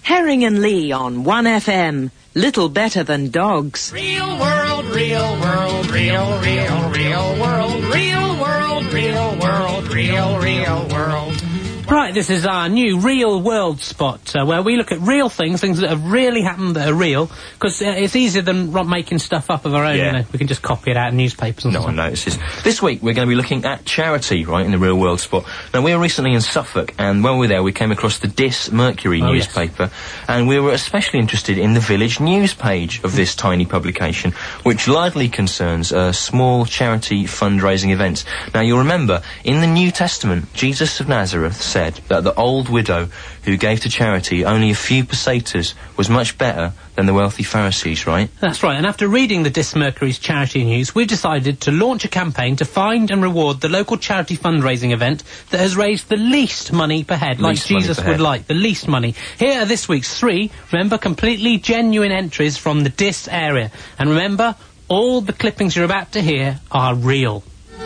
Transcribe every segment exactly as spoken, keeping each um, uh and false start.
Herring and Lee on one F M. Little better than dogs. Real world, real world, real, real, real world, real world, real world, real, real world. Right, this is our new real world spot, uh, where we look at real things, things that have really happened that are real, because uh, it's easier than r- making stuff up of our own, Yeah. you know. We can just copy it out in newspapers and No stuff. one notices. This week we're going to be looking at charity, right, in the real world spot. Now, we were recently in Suffolk, and when we were there we came across the Dis Mercury Oh, newspaper, and we were especially interested in the village news page of this tiny publication, which largely concerns uh, small charity fundraising events. Now, you'll remember, in the New Testament, Jesus of Nazareth said that the old widow who gave to charity only a few pesetas was much better than the wealthy Pharisees, right? That's right, and after reading the Dis Mercury's charity news, we've decided to launch a campaign to find and reward the local charity fundraising event that has raised the least money per head, like Least money Jesus per would head. like, the least money. Here are this week's three, remember, completely genuine entries from the Dis area. And remember, all the clippings you're about to hear are real.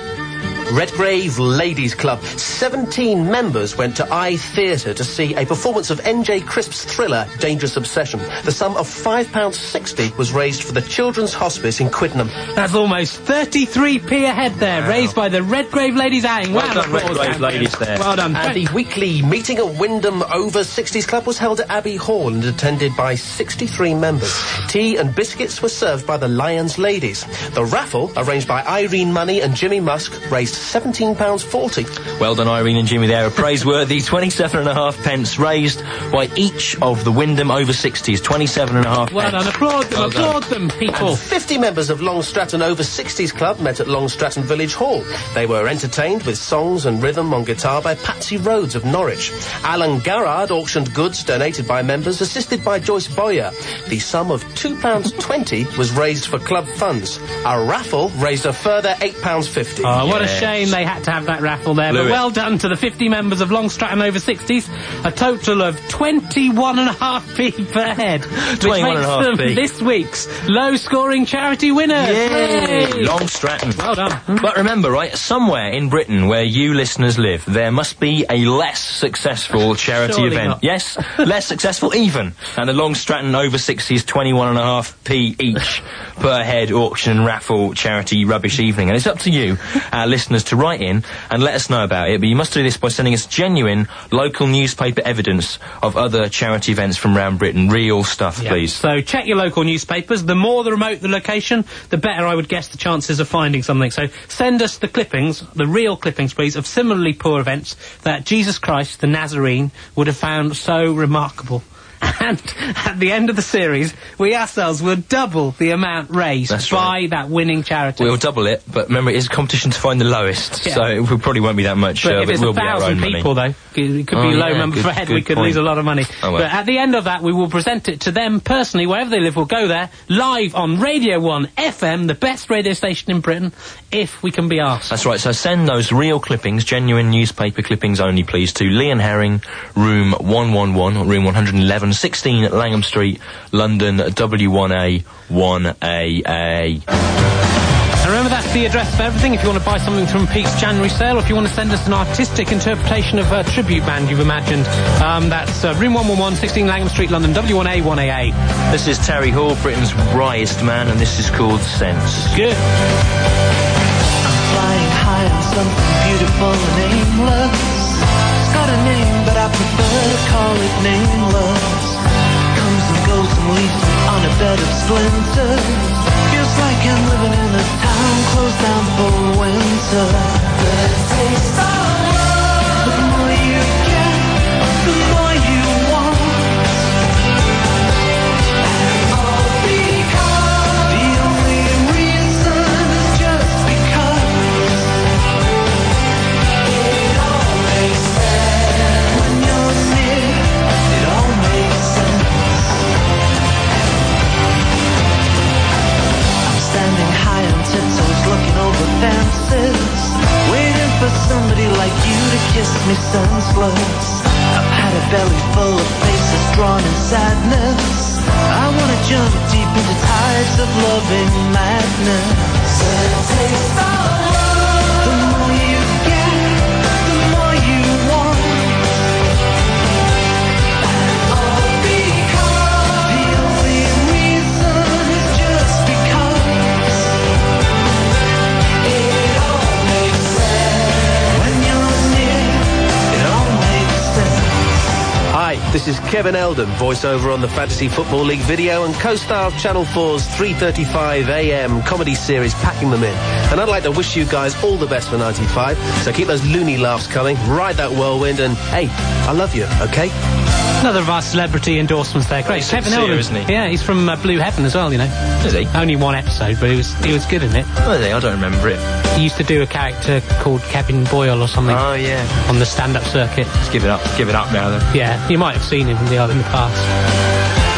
Redgrave Ladies Club. Seventeen members went to I Theatre to see a performance of N J Crisp's thriller, Dangerous Obsession. The sum of five pounds sixty was raised for the Children's Hospice in Quiddenham. That's almost thirty-three p a head there, Wow. raised by the Redgrave Ladies Aang. Well Round done, of applause, Redgrave Aang. Ladies there. Well done. And the weekly meeting at Wyndham Over sixties Club was held at Abbey Hall and attended by sixty-three members. Tea and biscuits were served by the Lions Ladies. The raffle, arranged by Irene Money and Jimmy Musk, raised seventeen pounds forty. Well done, Irene and Jimmy there. A praiseworthy twenty-seven and a half pence raised by each of the Wyndham over sixties. twenty-seven and a half Well pence. done, applaud them, Well done. applaud them, people. fifty members of Long Stratton Over sixties Club met at Long Stratton Village Hall. They were entertained with songs and rhythm on guitar by Patsy Rhodes of Norwich. Alan Garrard auctioned goods donated by members, assisted by Joyce Boyer. The sum of two pounds twenty was raised for club funds. A raffle raised a further eight pounds fifty. Oh, what a Yes. shame they had to have that raffle there. Blew but it. well done to the fifty members of Long Stratton Over sixties. A total of twenty-one and a half p per head. Which twenty-one makes and a half them p. this week's low-scoring charity winners. Yay! Hooray! Long Stratton. Well done. But remember, right, somewhere in Britain where you listeners live, there must be a less successful charity Surely event. not. Yes, less successful even. And the Long Stratton Over sixties twenty-one and a half p each per head auction and raffle charity rubbish evening. And it's up to you, our listeners, to write in and let us know about it. But you must do this by sending us genuine local newspaper evidence of other charity events from around Britain. Real stuff, Yeah. please. So check your local newspapers. The more the remote the location, the better I would guess the chances of finding something. So send us the clippings, the real clippings, please, of similarly poor events that Jesus Christ, the Nazarene, would have found so remarkable. And at the end of the series, we ourselves will double the amount raised That's by right. that winning charity. We'll double it, but remember, it is a competition to find the lowest, Yeah. so it will- probably won't be that much. But uh, if but it's it will a be our thousand own people, money. though, it could Oh, be a low yeah, number good- per head. We good could point. lose a lot of money. Oh, well. But at the end of that, we will present it to them personally, wherever they live. We'll go there live on Radio One F M, the best radio station in Britain, if we can be asked. That's right, so send those real clippings, genuine newspaper clippings only, please, to Lee and Herring, room one one one, or room one eleven, sixteen Langham Street, London, W one A one A A. And remember, that's the address for everything. If you want to buy something from Pete's January sale, or if you want to send us an artistic interpretation of a tribute band you've imagined, um, that's uh, room one one one, sixteen Langham Street, London, W one A one A A. This is Terry Hall, Britain's wryest man, and this is called Sense. Good. Flying high on something beautiful and aimless. It's got a name, but I prefer to call it nameless. Comes and goes and leaves me on a bed of splinters. Feels like I'm living in a town closed down for winter. The taste of love. The more you get, the more you want. And all because the only reason is just because it all makes sense. When you're near, it all makes sense. I'm standing high on tiptoes, looking over fences, waiting for somebody like you to kiss me senseless. I've had a belly full of faces drawn in sadness. I wanna jump deep into tides of loving madness. The taste of love. The more you get, the more you want. And all because Kevin Eldon, voiceover on the Fantasy Football League video and co-star of Channel four's three thirty-five a m comedy series Packing Them In. And I'd like to wish you guys all the best for ninety-five, so keep those loony laughs coming, ride that whirlwind, and hey, I love you, okay? Another of our celebrity endorsements there. Great. Kevin sincere, Eldon. isn't he? Yeah, he's from uh, Blue Heaven as well, you know. Is he? Only one episode, but he was he was good in it. Oh, is he? I don't remember it. He used to do a character called Kevin Boyle or something Oh, yeah. on the stand-up circuit. Let's give it up. Give it up now, then. Yeah, you might have seen him in the, in the past.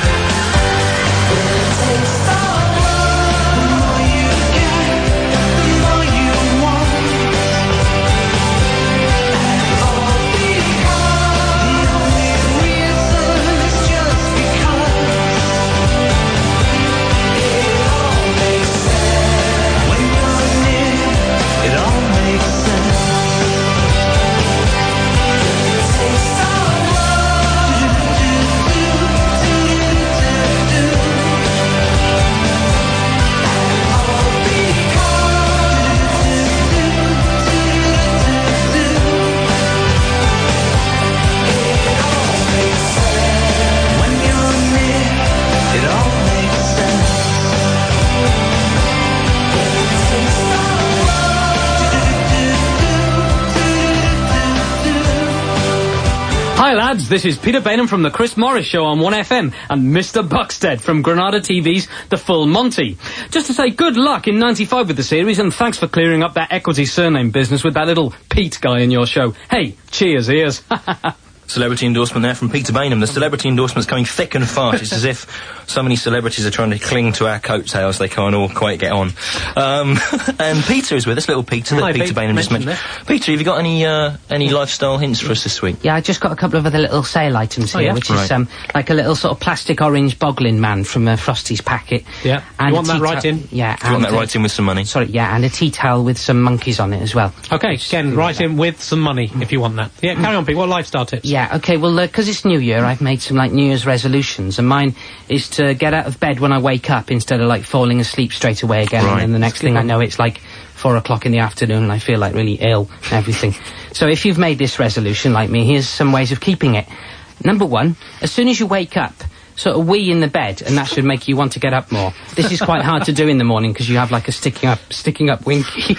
Hi lads, this is Peter Bainham from the Chris Morris Show on one F M and Mister Buxted from Granada T V's The Full Monty. Just to say good luck in ninety-five with the series and thanks for clearing up that equity surname business with that little Pete guy in your show. Hey, cheers ears. Celebrity endorsement there from Peter Bainham. The celebrity endorsement's coming thick and fast. It's as if so many celebrities are trying to cling to our coattails they can't all quite get on. Um, and Peter is with us, little Peter that Hi, Peter Pete. Bainham just mentioned. Mentioned Peter, have you got any uh, any lifestyle hints for us this week? Yeah, I just got a couple of other little sale items Oh, here, yeah? which Right. is um, like a little sort of plastic orange boggling man from uh, Frosty's packet. Yeah. And You want a that tea right towel- in? Yeah. Do you want and, that uh, right in with some money? Sorry, yeah, and a tea towel with some monkeys on it as well. Okay, again, write in with some money if you want that. Yeah, carry on, Pete. What lifestyle tips? Yeah, okay, well, because it's New Year, I've made some, like, New Year's resolutions, and mine is to get out of bed when I wake up instead of, like, falling asleep straight away again, Right. and then the next thing I know, it's, like, four o'clock in the afternoon, and I feel, like, really ill and everything. So if you've made this resolution, like me, here's some ways of keeping it. Number one, as soon as you wake up, sort of wee in the bed, and that should make you want to get up more. This is quite hard to do in the morning, because you have, like, a sticking up, sticking up winky.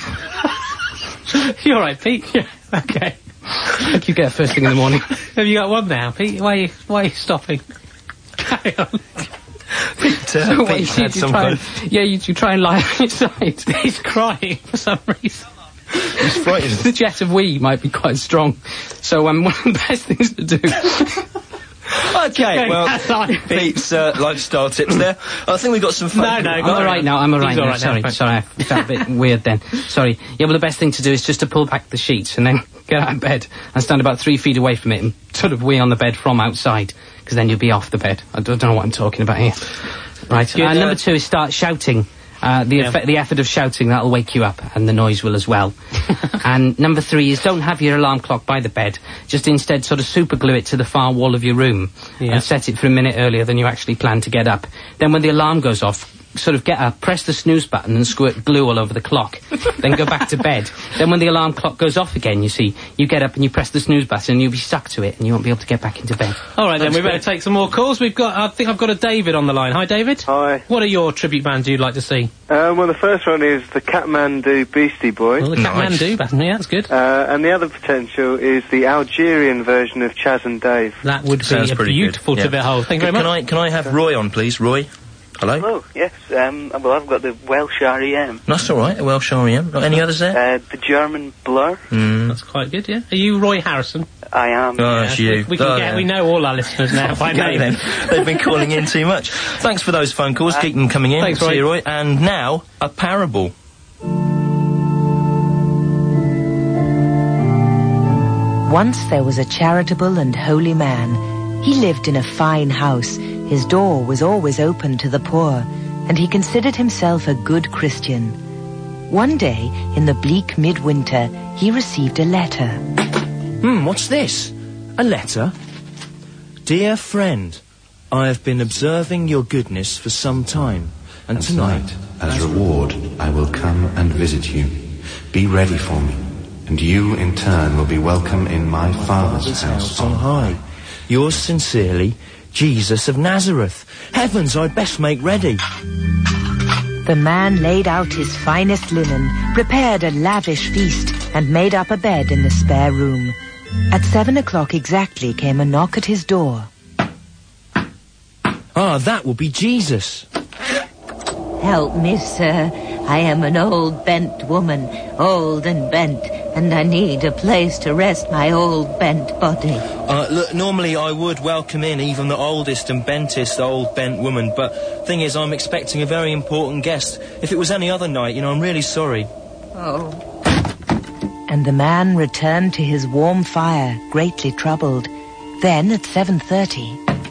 You all right, Pete? Yeah. Okay. Like you get first thing in the morning. Have you got one now, Pete? Why are you, why are you stopping? Carry on. Peter, So what Pete you do, had you some try kind and, yeah, you, you try and lie on your side. He's crying for some reason. He's frightened. The jet of wee might be quite strong. So, um, one of the best things to do. Okay, well, that's all right, Pete. Pete's uh, lifestyle tips there. I think we've got some fun. No, no, I'm go on. alright now, I'm alright He's now. all right now, Sorry, fine. sorry, I felt a bit weird then. Sorry. Yeah, well, the best thing to do is just to pull back the sheets and then get out of bed and stand about three feet away from it and sort of wee on the bed from outside, because then you'll be off the bed. I don't, don't know what I'm talking about here. Right, Good, uh, uh, number two is start shouting. Uh, the, Yeah. effect, the effort of shouting, that'll wake you up, and the noise will as well. And number three is don't have your alarm clock by the bed. Just instead sort of super glue it to the far wall of your room Yeah. and set it for a minute earlier than you actually plan to get up. Then when the alarm goes off, sort of get up, press the snooze button and squirt glue all over the clock. Then go back to bed. Then when the alarm clock goes off again, you see, you get up and you press the snooze button and you'll be stuck to it and you won't be able to get back into bed. All right, then, we better take some more calls. We've got, I think I've got a David on the line. Hi, David. Hi. What are your tribute bands you'd like to see? Um, well, the first one is the Kathmandu Beastie Boys, Well, the Nice. Kathmandu band. Yeah, that's good. uh, and the other potential is the Algerian version of Chaz and Dave. That would be Sounds a pretty good, beautiful to yeah. behold. Thank you very Can much. I, can I have Roy on, please? Roy? Hello? Oh, yes. Um, well, I've got the Welsh R E M. That's all right, a Welsh R E M. Got any others there? Uh, the German Blur. Mm. That's quite good, yeah. Are you Roy Harrison? I am. Oh, it's you. We, can Oh, get, yeah. we know all our listeners now by Go name. then. They've been calling in too much. Thanks for those phone calls. Keep them coming in. Thanks, See Roy. you, Roy. And now, a parable. Once there was a charitable and holy man. He lived in a fine house. His door was always open to the poor, and he considered himself a good Christian. One day, in the bleak midwinter, he received a letter. Hmm, what's this? A letter? Dear friend, I have been observing your goodness for some time, and, And tonight, tonight, as reward, I will come and visit you. Be ready for me, and you in turn will be welcome in my Father's house on high. Yours sincerely, Jesus of Nazareth. Heavens, I'd best make ready. The man laid out his finest linen, prepared a lavish feast, and made up a bed in the spare room. At seven o'clock exactly came a knock at his door. Ah, that will be Jesus. Help me, sir. I am an old bent woman, old and bent, and I need a place to rest my old bent body. Uh, look, normally I would welcome in even the oldest and bentest old bent woman, but thing is, I'm expecting a very important guest. If it was any other night, you know, I'm really sorry. Oh. And the man returned to his warm fire, greatly troubled. Then, at seven thirty...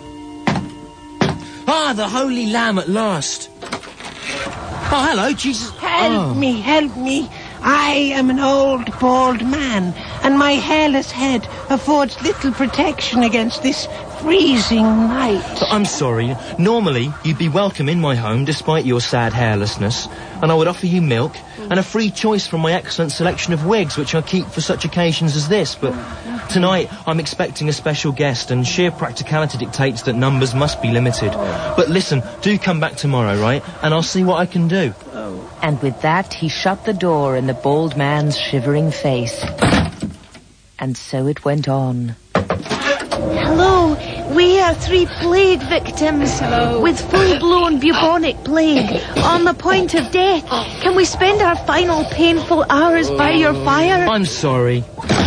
Ah, the Holy Lamb at last. Oh, hello, Jesus. Help oh. me, help me. I am an old, bald man, and my hairless head affords little protection against this freezing night. I'm sorry. Normally, you'd be welcome in my home despite your sad hairlessness, and I would offer you milk and a free choice from my excellent selection of wigs, which I keep for such occasions as this, but tonight I'm expecting a special guest, and sheer practicality dictates that numbers must be limited. But listen, do come back tomorrow, right? And I'll see what I can do. And with that, he shut the door in the bald man's shivering face. And so it went on. Hello, we are three plague victims. Hello. With full-blown bubonic plague, on the point of death. Can we spend our final painful hours by your fire? I'm sorry.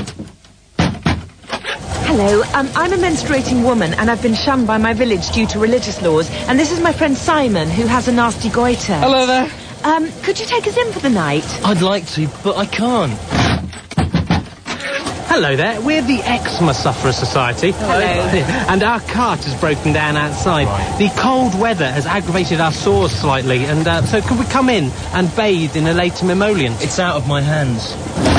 Hello, um, I'm a menstruating woman, and I've been shunned by my village due to religious laws. And this is my friend Simon, who has a nasty goiter. Hello there. Um, could you take us in for the night? I'd like to, but I can't. Hello there. We're the Eczema Sufferer Society. Hello. And our cart is broken down outside. Right. The cold weather has aggravated our sores slightly, and uh, so could we come in and bathe in a later emollient? It's out of my hands.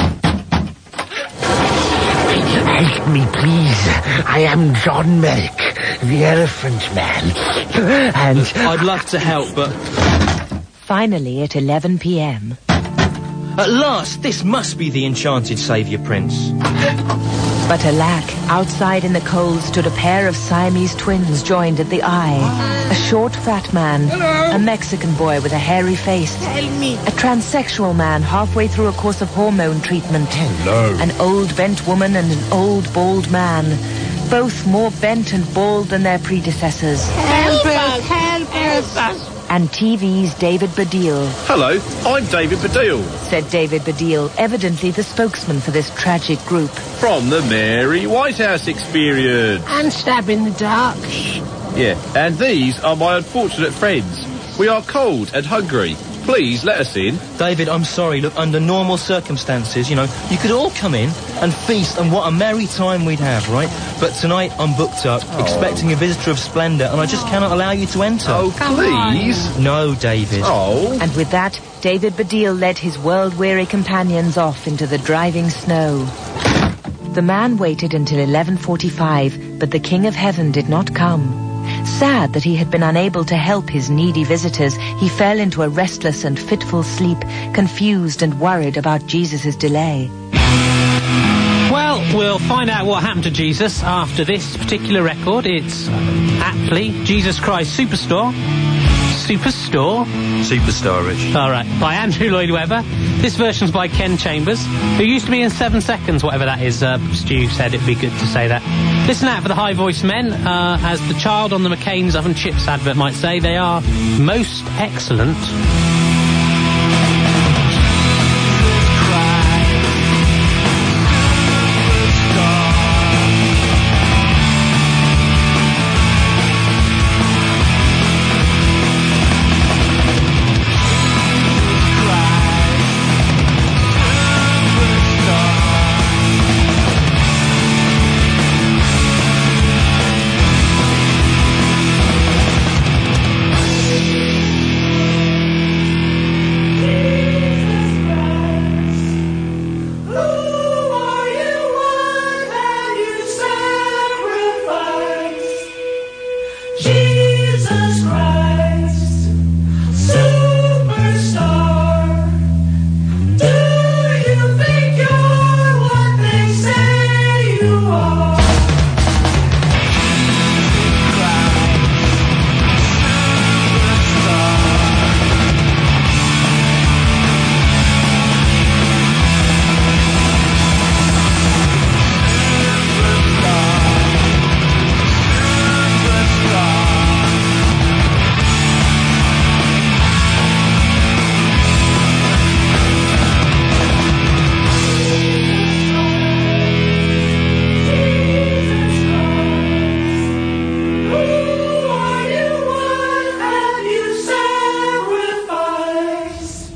Help me, please. I am John Merrick, the Elephant Man. And I'd love to help, but... Finally, at eleven p.m. At last, this must be the enchanted Saviour Prince. But alack, outside in the cold stood a pair of Siamese twins joined at the eye. A short, fat man. Hello. A Mexican boy with a hairy face. Tell me. A transsexual man halfway through a course of hormone treatment. Hello. An old bent woman and an old bald man. Both more bent and bald than their predecessors. Help us! Help us! And T V's David Baddiel. Hello, I'm David Baddiel. Said David Baddiel, evidently the spokesman for this tragic group. From the Mary Whitehouse Experience. And Stab in the Dark. Yeah, and these are my unfortunate friends. We are cold and hungry. Please let us in. David, I'm sorry. Look, under normal circumstances, you know, you could all come in and feast, and what a merry time we'd have, right? But tonight I'm booked up, oh. expecting a visitor of splendour, and I just cannot allow you to enter. Oh, please. No, David. Oh. And with that, David Baddiel led his world-weary companions off into the driving snow. The man waited until eleven forty-five, but the King of Heaven did not come. Sad that he had been unable to help his needy visitors, he fell into a restless and fitful sleep, confused and worried about Jesus' delay. Well, we'll find out what happened to Jesus after this particular record. It's aptly Jesus Christ Superstore. Superstore? Superstar, Rich. All right, by Andrew Lloyd Webber. This version's by Ken Chambers, who used to be in Seven Seconds, whatever that is. Uh, Stu said it'd be good to say that. Listen out for the High Voice Men. Uh, as the child on the McCain's Oven Chips advert might say, they are most excellent.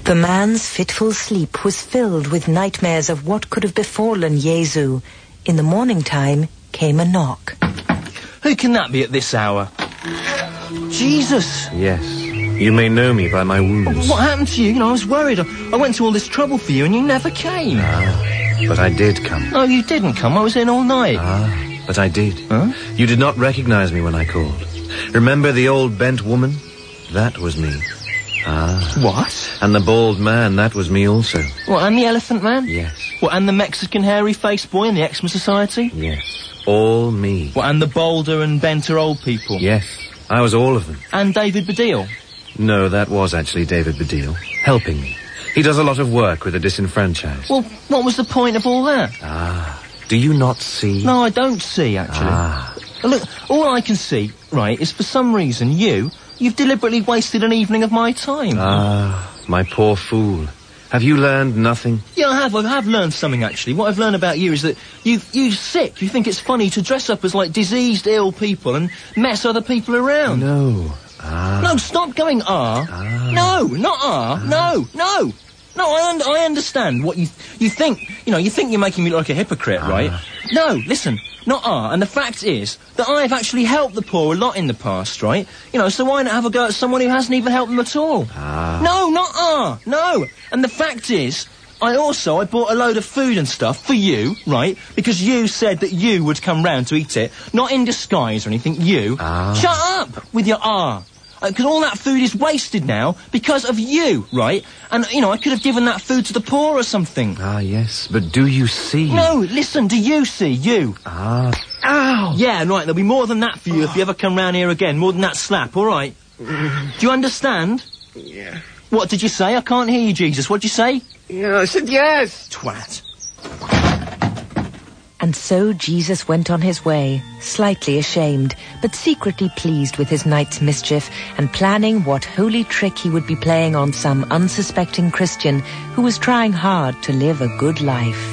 The man's fitful sleep was filled with nightmares of what could have befallen Jesu. In the morning time came a knock. Who can that be at this hour? Jesus! Yes. You may know me by my wounds. What happened to you? You know, I was worried. I, I went to all this trouble for you and you never came. Ah, but I did come. No, you didn't come. I was in all night. Ah, but I did. Huh? You did not recognize me when I called. Remember the old bent woman? That was me. Ah. What? And the bald man, that was me also. What, and the elephant man? Yes. What, and the Mexican hairy-faced boy in the Eczema Society? Yes. All me. What, and the bolder and benter old people? Yes. I was all of them. And David Baddiel? No, that was actually David Baddiel, helping me. He does a lot of work with the disenfranchised. Well, what was the point of all that? Ah. Do you not see? No, I don't see, actually. Ah. Look, all I can see, right, is for some reason you... You've deliberately wasted an evening of my time. Ah, my poor fool. Have you learned nothing? Yeah, I have. I have learned something, actually. What I've learned about you is that you, you're sick. You think it's funny to dress up as, like, diseased, ill people and mess other people around. No. Ah. No, stop going, ah. ah. No, not ah. ah. No, no. No, I, un- I understand what you... You think... You know, you think you're making me look like a hypocrite, ah. right? No, listen. Not ah. And the fact is that I've actually helped the poor a lot in the past, right? You know, so why not have a go at someone who hasn't even helped them at all? Ah. No, not ah. No. And the fact is... I also, I bought a load of food and stuff for you, right? Because you said that you would come round to eat it. Not in disguise or anything, you. Ah. Shut up with your ah. Because uh, all that food is wasted now because of you, right? And, you know, I could have given that food to the poor or something. Ah, yes, but do you see? No, listen, do you see? You. Ah. Ow! Yeah, right, there'll be more than that for you oh. if you ever come round here again. More than that slap, all right? Mm. Do you understand? Yeah. What did you say? I can't hear you, Jesus. What did you say? Yeah, I said yes. Twat. And so Jesus went on his way, slightly ashamed, but secretly pleased with his night's mischief and planning what holy trick he would be playing on some unsuspecting Christian who was trying hard to live a good life.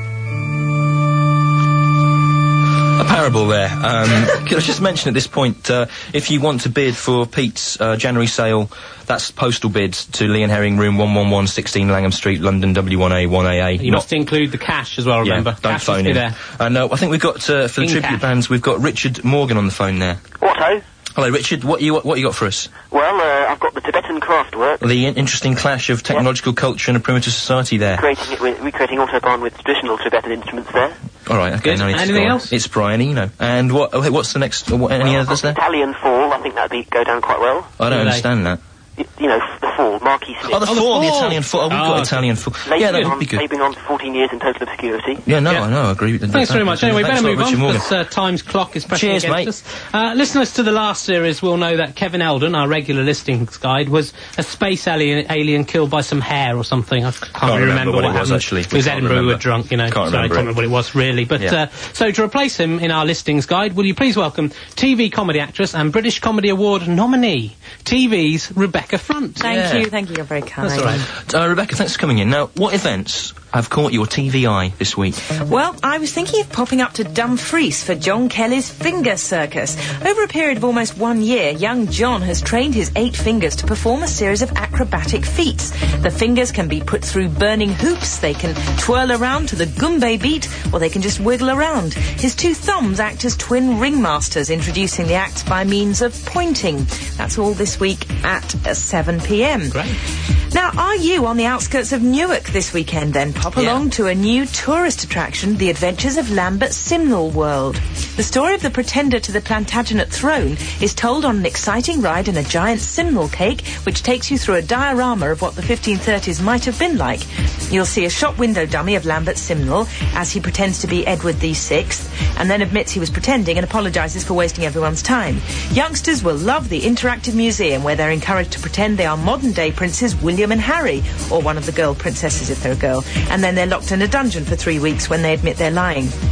A parable there. Um, could I just mention at this point, uh, if you want to bid for Pete's uh, January sale, that's postal bids to Lee and Herring, room one one one, sixteen Langham Street, London, W one A one A A. You Not must include the cash as well, remember. Yeah, don't cash phone in. there. Uh, no, I think we've got, uh, for the In tribute cash. bands, we've got Richard Morgan on the phone there. What, Hello, Richard. What you what you got for us? Well, uh, I've got the Tibetan craft work. The in- interesting clash of technological culture and a primitive society there. Creating it with, recreating Autobahn with traditional Tibetan instruments there. All right, okay. Good. No need to Anything go on. else? It's Brian Eno. And what? Oh, what's the next? Uh, what, any well, others there? Italian Fall. I think that'd be go down quite well. I don't Really? understand that. Y- you know, the Fall, Marquis Smith. Oh, the Oh, the fall, the Fall. Italian fall. Oh, we've Oh, got okay. Italian fall. Labouring Yeah, that would on, be good. labouring on for fourteen years in total obscurity. Yeah, no, Yeah. I know. I agree with that. Thanks very much. Anyway, Thanks better a lot, move on Richard Morgan. because uh, time's clock is pressing Cheers, against mate. us. Uh, listeners to the last series will know that Kevin Eldon, our regular listings guide, was a space alien, alien killed by some hair or something. I can't, really remember remember what what, it was, happened. actually. It was Can't Edinburgh, we remember. were drunk, you know. Can't so I remember can't it. remember what it was really. But Yeah. uh, so to replace him in our listings guide, will you please welcome T V comedy actress and British Comedy Award nominee, T V's Rebecca Front. Thank Yeah. you, thank you, you're very kind. That's all right. Uh, Rebecca, thanks for coming in. Now, what events have caught your T V eye this week? Well, I was thinking of popping up to Dumfries for John Kelly's Finger Circus. Over a period of almost one year, young John has trained his eight fingers to perform a series of acrobatic feats. The fingers can be put through burning hoops, they can twirl around to the Goombay beat, or they can just wiggle around. His two thumbs act as twin ringmasters, introducing the act by means of pointing. That's all this week at uh, seven p m. Great. Now, are you on the outskirts of Newark this weekend then? Pop Yeah. along to a new tourist attraction, The Adventures of Lambert Simnel World. The story of the pretender to the Plantagenet throne is told on an exciting ride in a giant Simnel cake, which takes you through a diorama of what the fifteen thirties might have been like. You'll see a shop window dummy of Lambert Simnel as he pretends to be Edward the Sixth, and then admits he was pretending and apologises for wasting everyone's time. Youngsters will love the interactive museum where they're encouraged to pretend they are modern-day princes William and Harry, or one of the girl princesses if they're a girl, and then they're locked in a dungeon for three weeks when they admit they're lying.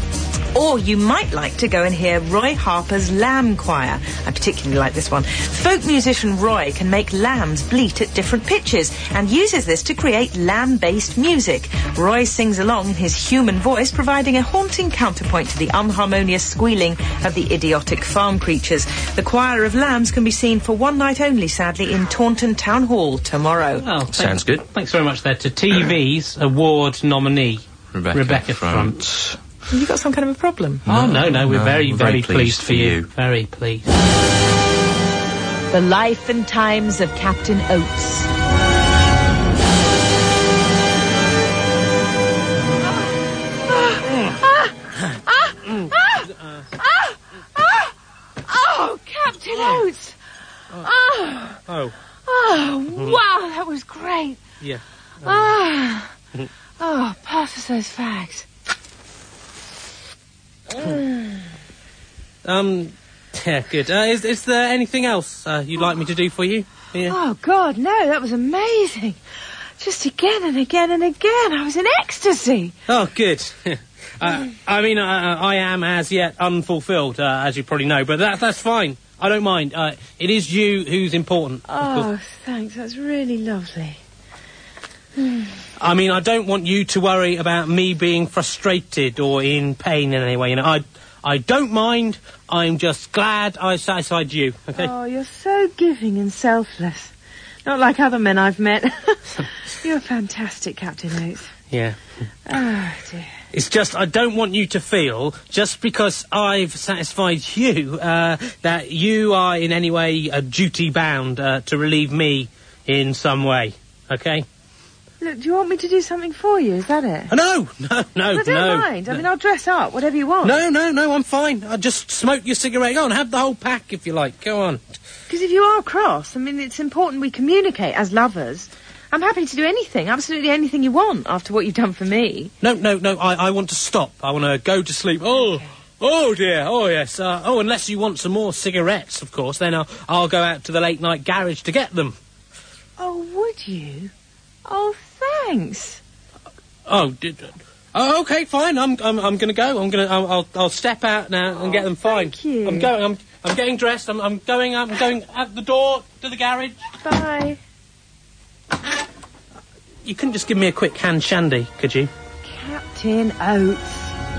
Or you might like to go and hear Roy Harper's Lamb Choir. I particularly like this one. Folk musician Roy can make lambs bleat at different pitches and uses this to create lamb-based music. Roy sings along in his human voice, providing a haunting counterpoint to the unharmonious squealing of the idiotic farm creatures. The Choir of Lambs can be seen for one night only, sadly, in Taunton Town Hall tomorrow. Oh, sounds good. Thanks very much there to T V's award nominee, Rebecca, Rebecca Front. Front. Have you got some kind of a problem? Oh, no, no, we're no, very, we're very, very pleased pleased, for for you. you. Very pleased. The Life and Times of Captain Oates. Oh, Captain Oates! Oh. Oh. Oh, wow, that was great. Yeah. Ah. Oh, pass us those fags. Um, yeah, good. Uh, is, is there anything else uh, you'd like me to do for you? Yeah. Oh, God, no, that was amazing. Just again and again and again. I was in ecstasy. Oh, good. uh, I mean, uh, I am as yet unfulfilled, uh, as you probably know, but that, that's fine. I don't mind. Uh, it is you who's important. Oh, thanks. That's really lovely. I mean, I don't want you to worry about me being frustrated or in pain in any way. You know, I, I don't mind. I'm just glad I satisfied you. Okay. Oh, you're so giving and selfless. Not like other men I've met. You're fantastic, Captain Oates. Yeah. Oh, dear. It's just I don't want you to feel, just because I've satisfied you, uh, that you are in any way uh, duty-bound uh, to relieve me in some way. Okay? Look, do you want me to do something for you? Is that it? Oh, no, no, no, I don't no. mind. I mean, I'll dress up, whatever you want. No, no, no, I'm fine. I'll just smoke your cigarette. Go on, have the whole pack if you like. Go on. Because if you are cross, I mean, it's important we communicate as lovers. I'm happy to do anything, absolutely anything you want after what you've done for me. No, no, no, I, I want to stop. I want to go to sleep. Oh, okay. Oh dear, oh yes. Uh, oh, unless you want some more cigarettes, of course, then I'll, I'll go out to the late-night garage to get them. Oh, would you? Oh, thanks. Oh, did... Oh, okay, fine. I'm, I'm, I'm going to go. I'm going to, I'll, I'll, I'll step out now and oh, get them. Fine. Thank you. I'm going. I'm, I'm getting dressed. I'm, I'm going. I'm going out the door to the garage. Bye. You couldn't just give me a quick hand shandy, could you? Captain Oates.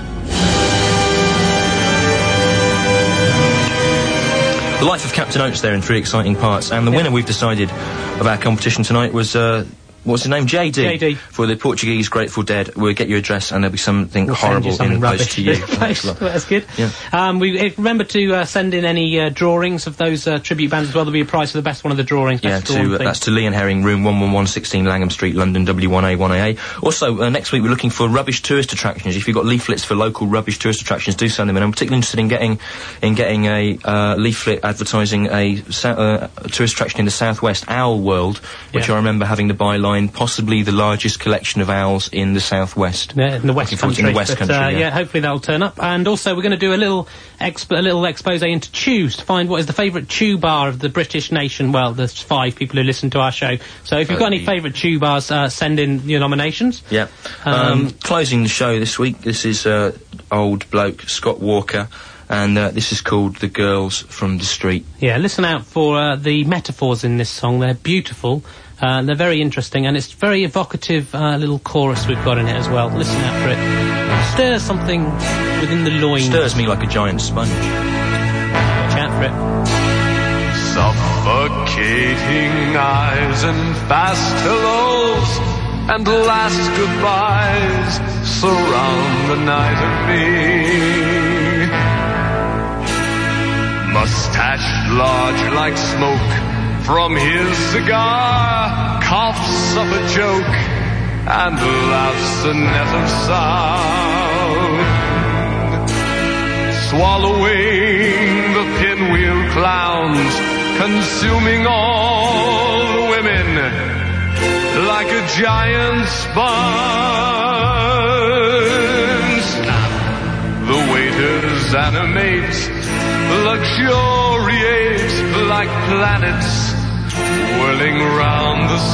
The Life of Captain Oates there in three exciting parts, and the yeah. winner we've decided of our competition tonight was, uh, what's his name? J D. J D. For the Portuguese Grateful Dead. We'll get your address and there'll be something we'll horrible something in the post to you. That's, that's good. Yeah. Um, we uh, remember to uh, send in any uh, drawings of those uh, tribute bands as well. There'll be a prize for the best one of the drawings. Yeah, best to, uh, that's to Lee and Herring, room one one one sixteen Langham Street, London, W one A one A A. Also, uh, next week we're looking for rubbish tourist attractions. If you've got leaflets for local rubbish tourist attractions, do send them in. I'm particularly interested in getting in getting a uh, leaflet advertising a, uh, a tourist attraction in the southwest, Owl World, which yeah. I remember having the byline, possibly the largest collection of owls in the southwest. Yeah, in the West Country. In the West but, Country, uh, yeah. yeah, hopefully that'll turn up. And also, we're going to do a little exp- a little expose into chews to find what is the favourite chew bar of the British nation. Well, there's five people who listen to our show. So if you've got any favourite chew bars, uh, send in your nominations. Yeah. Um, um, closing the show this week, this is uh, old bloke Scott Walker. And uh, this is called The Girls from the Street. Yeah, listen out for uh, the metaphors in this song. They're beautiful. Uh, they're very interesting, and it's very evocative uh, little chorus we've got in it as well. Listen out for it. Stirs something within the loins. Stirs me like a giant sponge. Watch out for it. Suffocating eyes and fast hellos and last goodbyes surround the night of me. Mustache large like smoke from his cigar, coughs up a joke and laughs a net of sound. Swallowing the pinwheel clowns, consuming all the women like a giant sponge. The waiters animate, luxuriate like planets whirling round the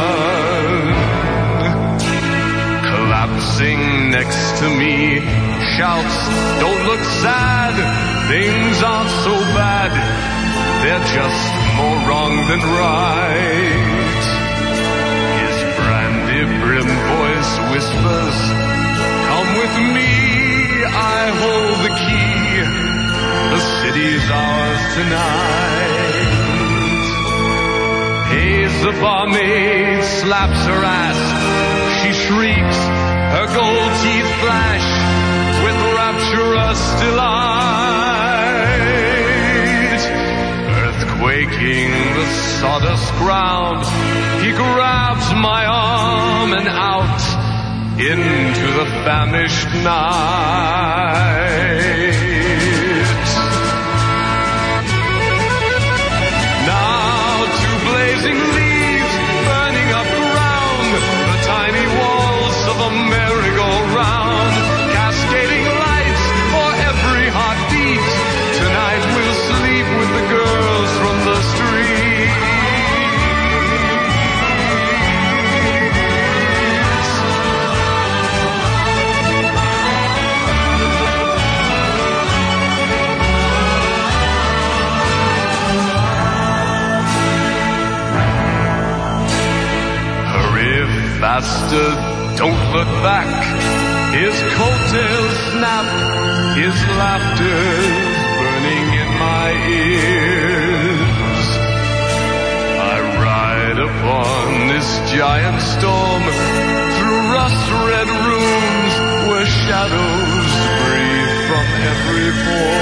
sun. Collapsing next to me, shouts, don't look sad, things aren't so bad, they're just more wrong than right. His brandy-brim voice whispers, come with me, I hold the key, the city's ours tonight. Hayes, the barmaid, slaps her ass, she shrieks, her gold teeth flash with rapturous delight. Earthquaking the sawdust ground, he grabs my arm and out into the famished night. Now two blazing leaves burning up ground, the tiny walls of a merry-go-round, cascading lights for every heartbeat. Tonight we'll sleep with the girls from the street. Faster, don't look back. His coattails snap, his laughter's burning in my ears. I ride upon this giant storm through rust-red rooms where shadows breathe from every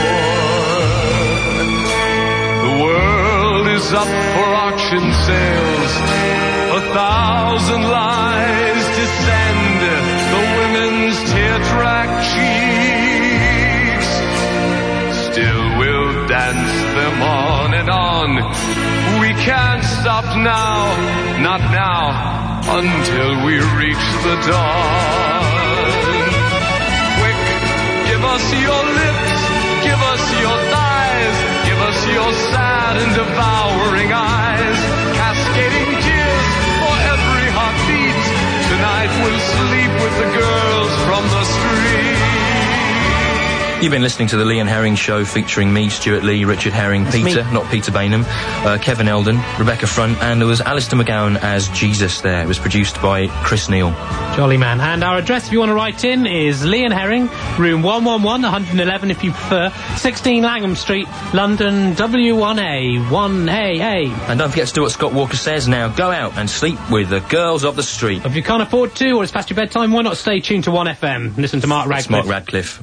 pore. The world is up for auction sales. A thousand lies descend the women's tear-track cheeks. Still we'll dance them on and on. We can't stop now, not now, until we reach the dawn. Quick, give us your lips, give us your thighs, give us your sad and devouring eyes, cascading tears for every heartbeat. Tonight we'll sleep with the girls from the street. You've been listening to the Lee and Herring Show, featuring me, Stuart Lee, Richard Herring, That's Peter, me. not Peter Bainham, uh, Kevin Eldon, Rebecca Front, and there was Alistair McGowan as Jesus there. It was produced by Chris Neal. Jolly man. And our address, if you want to write in, is Lee and Herring, room one one one, one eleven if you prefer, sixteen Langham Street, London, W one A, one A A. And don't forget to do what Scott Walker says now. Go out and sleep with the girls of the street. If you can't afford to, or it's past your bedtime, why not stay tuned to one F M and listen to Mark Radcliffe. It's Mark Radcliffe.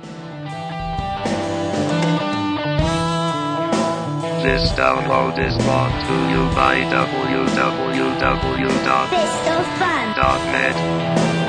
This download is brought to you by w w w dot Pistol Fun dot net.